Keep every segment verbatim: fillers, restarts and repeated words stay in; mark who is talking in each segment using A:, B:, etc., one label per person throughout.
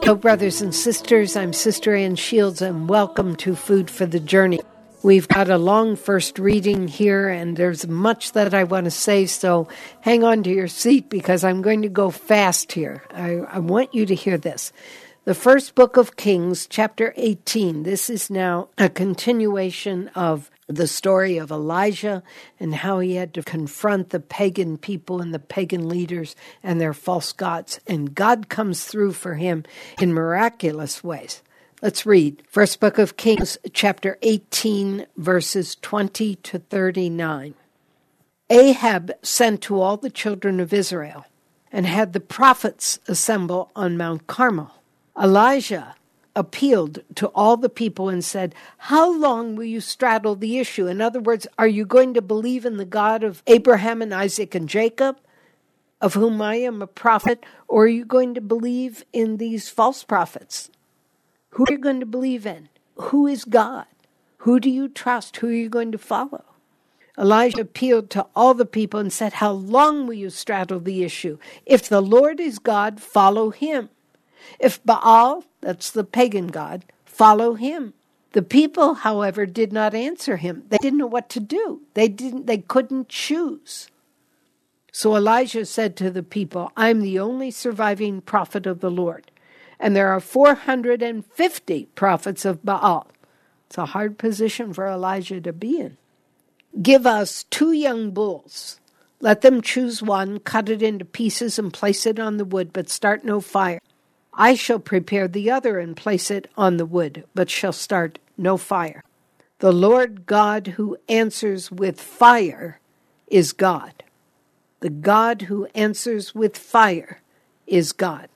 A: Hello, brothers and sisters. I'm Sister Ann Shields, and welcome to Food for the Journey. We've got a long first reading here, and there's much that I want to say, so hang on to your seat because I'm going to go fast here. I, I want you to hear this. The first book of Kings, chapter eighteen. This is now a continuation of the story of Elijah and how he had to confront the pagan people and the pagan leaders and their false gods. And God comes through for him in miraculous ways. Let's read. First book of Kings, chapter eighteen, verses twenty to thirty-nine. Ahab sent to all the children of Israel and had the prophets assemble on Mount Carmel. Elijah appealed to all the people and said, "How long will you straddle the issue?" In other words, are you going to believe in the God of Abraham and Isaac and Jacob, of whom I am a prophet, or are you going to believe in these false prophets? Who are you going to believe in? Who is God? Who do you trust? Who are you going to follow? Elijah appealed to all the people and said, "How long will you straddle the issue? If the Lord is God, follow him. If Baal, that's the pagan god, follow him." The people, however, did not answer him. They didn't know what to do. They didn't. They couldn't choose. So Elijah said to the people, "I'm the only surviving prophet of the Lord, and there are four hundred fifty prophets of Baal." It's a hard position for Elijah to be in. "Give us two young bulls. Let them choose one, cut it into pieces, and place it on the wood, but start no fire. I shall prepare the other and place it on the wood, but shall start no fire. The Lord God who answers with fire is God. The God who answers with fire is God."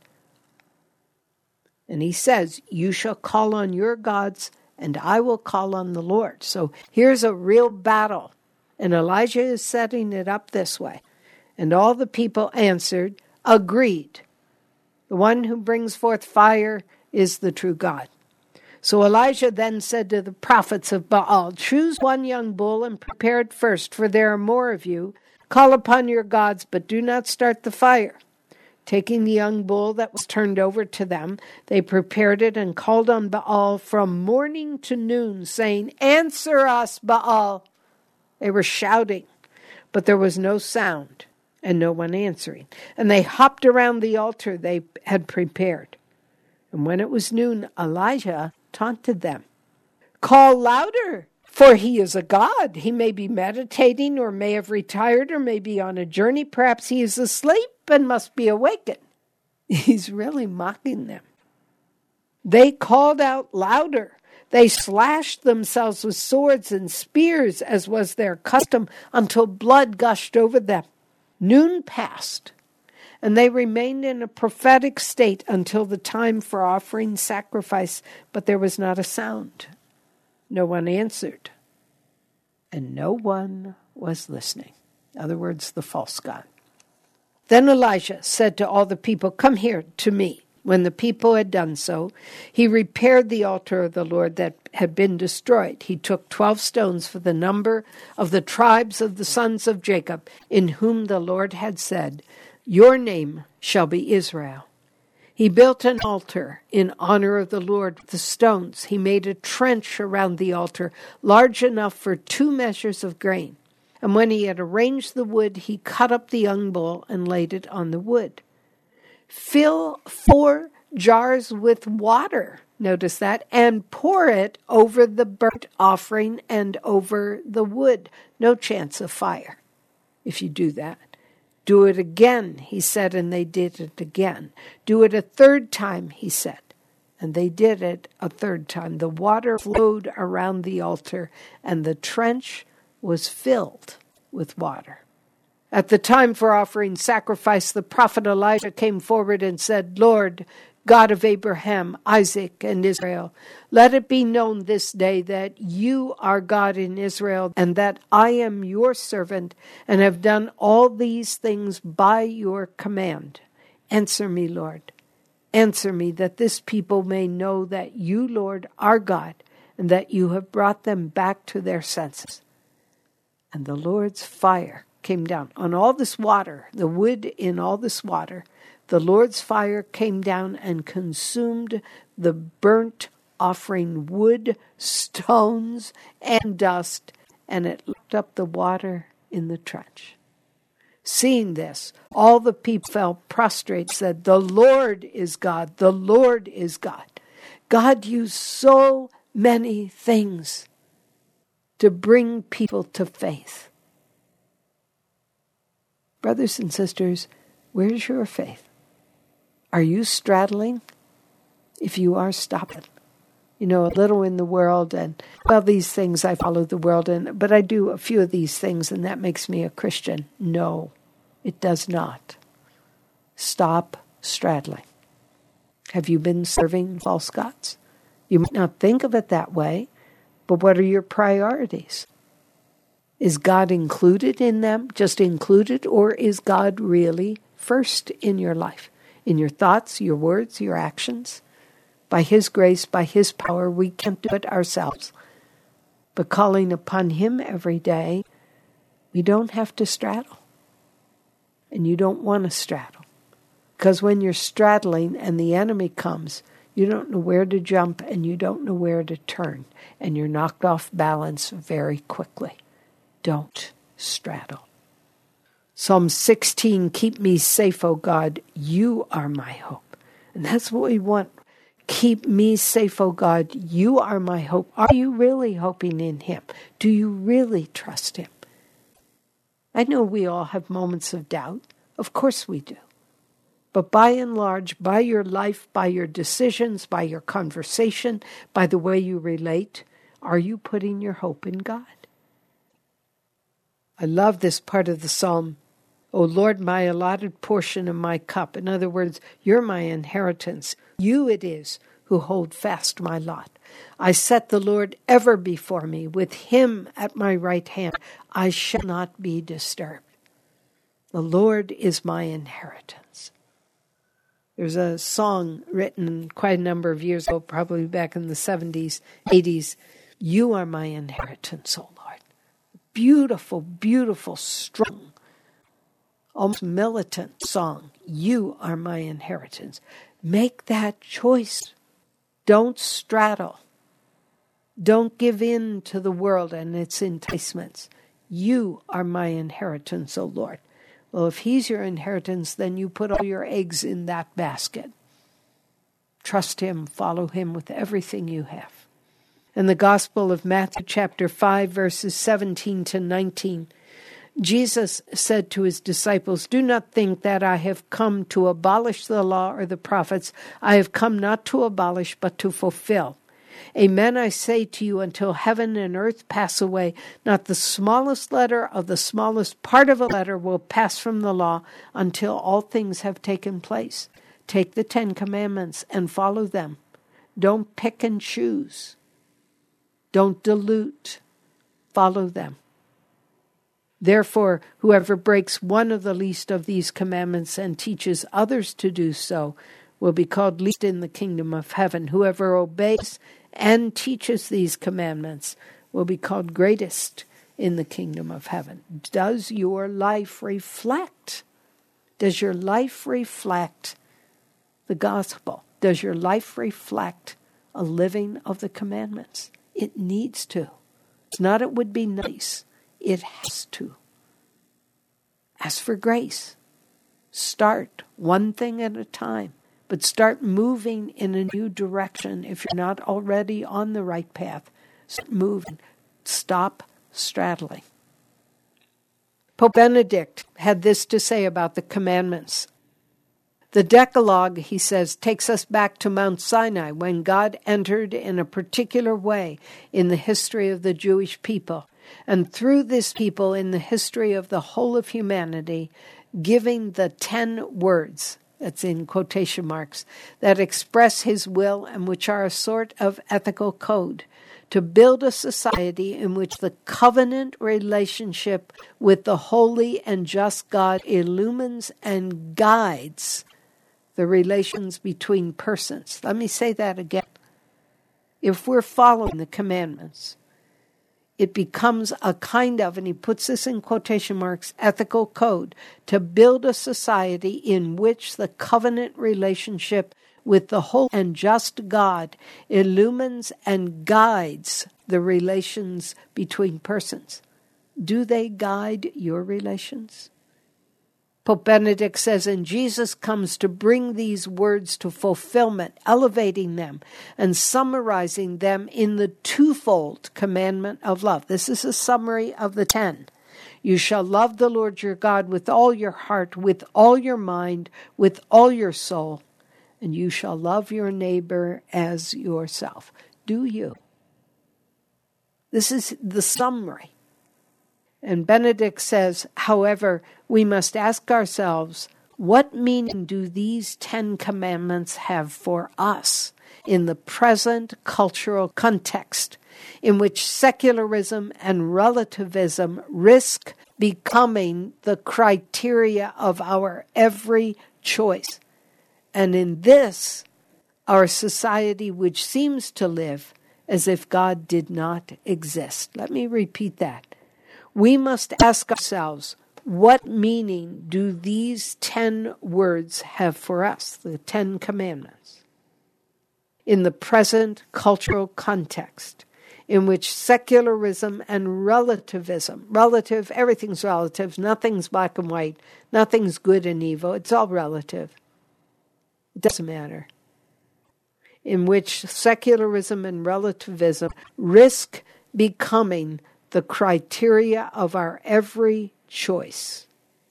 A: And he says, "You shall call on your gods, and I will call on the Lord." So here's a real battle. And Elijah is setting it up this way. And all the people answered, agreed. The one who brings forth fire is the true God. So Elijah then said to the prophets of Baal, "Choose one young bull and prepare it first, for there are more of you. Call upon your gods, but do not start the fire." Taking the young bull that was turned over to them, they prepared it and called on Baal from morning to noon, saying, "Answer us, Baal." They were shouting, but there was no sound and no one answering. And they hopped around the altar they had prepared. And when it was noon, Elijah taunted them. "Call louder, for he is a god. He may be meditating, or may have retired, or may be on a journey. Perhaps he is asleep and must be awakened." He's really mocking them. They called out louder. They slashed themselves with swords and spears, as was their custom, until blood gushed over them. Noon passed, and they remained in a prophetic state until the time for offering sacrifice, but there was not a sound. No one answered, and no one was listening. In other words, the false god. Then Elijah said to all the people, "Come here to me." When the people had done so, he repaired the altar of the Lord that had been destroyed. He took twelve stones for the number of the tribes of the sons of Jacob, in whom the Lord had said, "Your name shall be Israel." He built an altar in honor of the Lord with the stones. He made a trench around the altar, large enough for two measures of grain. And when he had arranged the wood, he cut up the young bull and laid it on the wood. "Fill four jars with water," notice that, "and pour it over the burnt offering and over the wood." No chance of fire if you do that. "Do it again," he said, and they did it again. "Do it a third time," he said, and they did it a third time. The water flowed around the altar, and the trench was filled with water. At the time for offering sacrifice, the prophet Elijah came forward and said, "Lord, God of Abraham, Isaac, and Israel, let it be known this day that you are God in Israel, and that I am your servant, and have done all these things by your command. Answer me, Lord. Answer me, that this people may know that you, Lord, are God, and that you have brought them back to their senses." And the Lord's fire came down on all this water, the wood in all this water. the Lord's fire came down and consumed the burnt offering wood, stones, and dust, and it licked up the water in the trench. Seeing this, all the people fell prostrate, said, "The Lord is God, the Lord is God." God used so many things to bring people to faith. Brothers and sisters, where's your faith? Are you straddling? If you are, stop it. You know, a little in the world, and, well, these things I follow the world in, but I do a few of these things, and that makes me a Christian. No, it does not. Stop straddling. Have you been serving false gods? You might not think of it that way, but what are your priorities? Is God included in them, just included, or is God really first in your life, in your thoughts, your words, your actions? By His grace, by His power, we can't do it ourselves. But calling upon Him every day, we don't have to straddle. And you don't want to straddle. Because when you're straddling and the enemy comes, you don't know where to jump and you don't know where to turn. And you're knocked off balance very quickly. Don't straddle. Psalm sixteen, keep me safe, O God. You are my hope. And that's what we want. Keep me safe, O God. You are my hope. Are you really hoping in Him? Do you really trust Him? I know we all have moments of doubt. Of course we do. But by and large, by your life, by your decisions, by your conversation, by the way you relate, are you putting your hope in God? I love this part of the psalm. O Lord, my allotted portion and my cup. In other words, you're my inheritance. You it is who hold fast my lot. I set the Lord ever before me. With Him at my right hand, I shall not be disturbed. The Lord is my inheritance. There's a song written quite a number of years ago, probably back in the seventies, eighties. You are my inheritance, O Lord. Beautiful, beautiful, strong, almost militant song. You are my inheritance. Make that choice. Don't straddle. Don't give in to the world and its enticements. You are my inheritance, O Lord. Well, if He's your inheritance, then you put all your eggs in that basket. Trust Him, follow Him with everything you have. In the Gospel of Matthew chapter five, verses seventeen to nineteen, Jesus said to His disciples, do not think that I have come to abolish the law or the prophets. I have come not to abolish, but to fulfill. Amen, I say to you, until heaven and earth pass away, not the smallest letter of the smallest part of a letter will pass from the law until all things have taken place. Take the Ten Commandments and follow them. Don't pick and choose. Don't dilute. Follow them. Therefore, whoever breaks one of the least of these commandments and teaches others to do so will be called least in the kingdom of heaven. Whoever obeys and teaches these commandments will be called greatest in the kingdom of heaven. Does your life reflect? Does your life reflect the gospel? Does your life reflect a living of the commandments? It needs to. It's not it would be nice. It has to. Ask for grace. Start one thing at a time. But start moving in a new direction. If you're not already on the right path, start moving. Stop straddling. Pope Benedict had this to say about the commandments. The Decalogue, he says, takes us back to Mount Sinai when God entered in a particular way in the history of the Jewish people, and through this people in the history of the whole of humanity, giving the ten words, that's in quotation marks, that express His will and which are a sort of ethical code, to build a society in which the covenant relationship with the holy and just God illumines and guides the relations between persons. Let me say that again. If we're following the commandments, it becomes a kind of, and he puts this in quotation marks, ethical code to build a society in which the covenant relationship with the whole and just God illumines and guides the relations between persons. Do they guide your relations? Pope Benedict says, and Jesus comes to bring these words to fulfillment, elevating them and summarizing them in the twofold commandment of love. This is a summary of the ten. You shall love the Lord your God with all your heart, with all your mind, with all your soul, and you shall love your neighbor as yourself. Do you? This is the summary. And Benedict says, however, we must ask ourselves, what meaning do these Ten Commandments have for us in the present cultural context in which secularism and relativism risk becoming the criteria of our every choice? And in this, our society which seems to live as if God did not exist. Let me repeat that. We must ask ourselves, what meaning do these ten words have for us, the Ten Commandments, in the present cultural context in which secularism and relativism, relative, everything's relative, nothing's black and white, nothing's good and evil, it's all relative. It doesn't matter. In which secularism and relativism risk becoming the criteria of our every choice.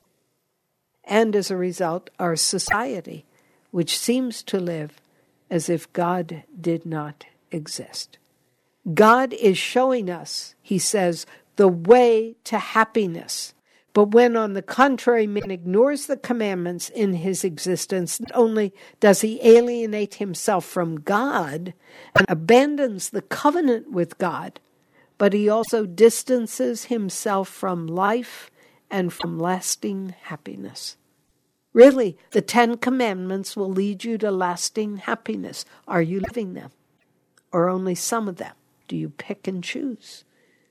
A: And as a result, our society, which seems to live as if God did not exist. God is showing us, he says, the way to happiness. But when, on the contrary, man ignores the commandments in his existence, not only does he alienate himself from God and abandons the covenant with God, but he also distances himself from life and from lasting happiness. Really, the Ten Commandments will lead you to lasting happiness. Are you living them? Or only some of them? Do you pick and choose?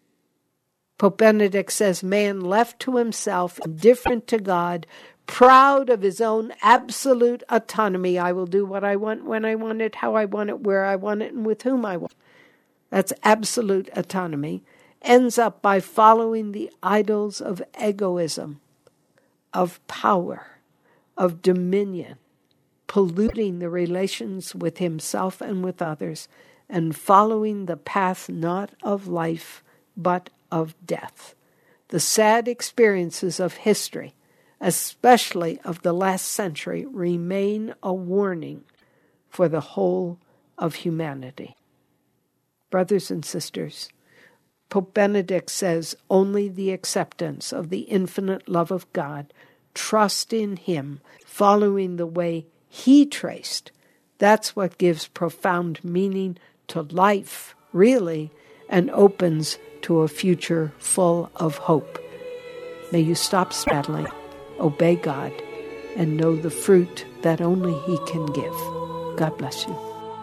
A: Pope Benedict says, man left to himself, indifferent to God, proud of his own absolute autonomy. I will do what I want, when I want it, how I want it, where I want it, and with whom I want it. That's absolute autonomy, ends up by following the idols of egoism, of power, of dominion, polluting the relations with himself and with others, and following the path not of life, but of death. The sad experiences of history, especially of the last century, remain a warning for the whole of humanity. Brothers and sisters, Pope Benedict says only the acceptance of the infinite love of God, trust in him, following the way he traced, that's what gives profound meaning to life, really, and opens to a future full of hope. May you stop straddling, obey God, and know the fruit that only he can give. God bless you.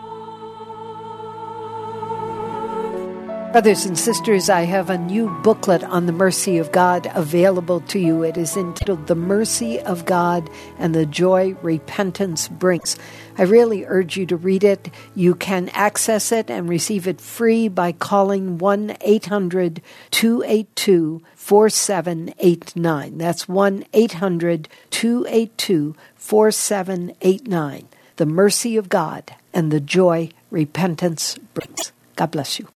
A: Brothers and sisters, I have a new booklet on the mercy of God available to you. It is entitled The Mercy of God and the Joy Repentance Brings. I really urge you to read it. You can access it and receive it free by calling one eight hundred two eight two four seven eight nine. That's one eight hundred two eight two four seven eight nine. The Mercy of God and the Joy Repentance Brings. God bless you.